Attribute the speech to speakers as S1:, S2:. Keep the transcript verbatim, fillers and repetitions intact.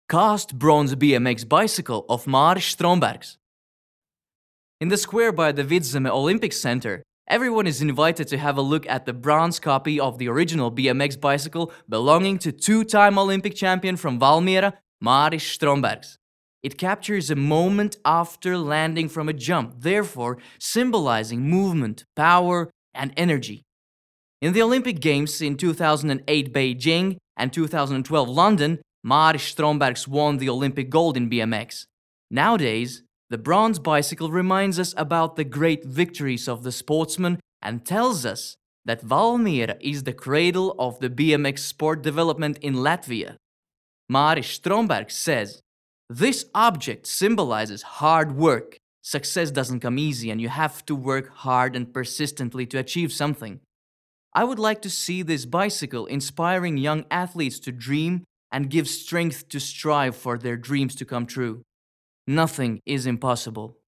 S1: Cast bronze B M X bicycle of Māris Strombergs. In the square by the Vidzeme Olympic Center, everyone is invited to have a look at the bronze copy of the original B M X bicycle belonging to two-time Olympic champion from Valmiera, Māris Strombergs. It captures a moment after landing from a jump, therefore symbolizing movement, power, and energy. In the Olympic Games in two thousand eight Beijing and two thousand twelve London, Māris Strombergs won the Olympic gold in B M X. Nowadays, the bronze bicycle reminds us about the great victories of the sportsman and tells us that Valmiera is the cradle of the B M X sport development in Latvia. Māris Strombergs says, "This object symbolizes hard work. Success doesn't come easy and you have to work hard and persistently to achieve something. I would like to see this bicycle inspiring young athletes to dream and give strength to strive for their dreams to come true. Nothing is impossible."